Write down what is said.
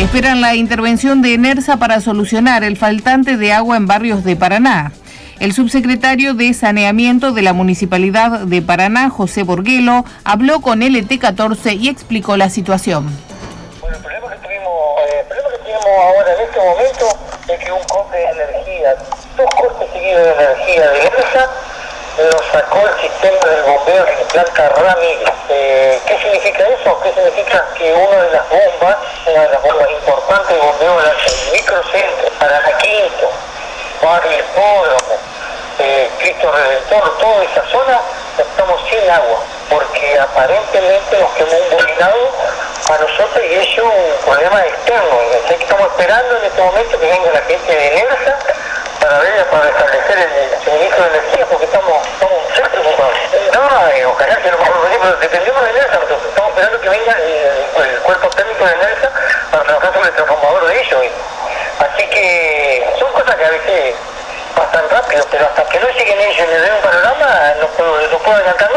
Esperan la intervención de ENERSA para solucionar el faltante de agua en barrios de Paraná. El subsecretario de Saneamiento de la Municipalidad de Paraná, José Borguelo, habló con LT14 y explicó la situación. Bueno, el problema que tuvimos ahora en este momento es que un corte de energía, 2 cortes seguidos de energía de ENERSA, nos sacó el sistema del bombeo de la planta Ramírez. ¿Qué significa eso? ¿Qué significa? Que una de las bombas importantes de bombeo del microcentro, para la Quinto, Barrio Hipódromo, Cristo Redentor, toda esa zona, estamos sin agua, porque aparentemente nos quemó un bolinado a nosotros y es un problema externo. Así que estamos esperando en este momento que venga la gente de ENERSA para restablecer el suministro de energía, porque estamos muy preocupados. Ojalá que lo mejor posible, pero dependemos de ENERSA, nosotros estamos esperando que venga el cuerpo técnico de ENERSA para trabajar sobre el transformador de ellos. Así que son cosas que a veces pasan rápido, pero hasta que no lleguen ellos y les den un panorama, no puedo adelantar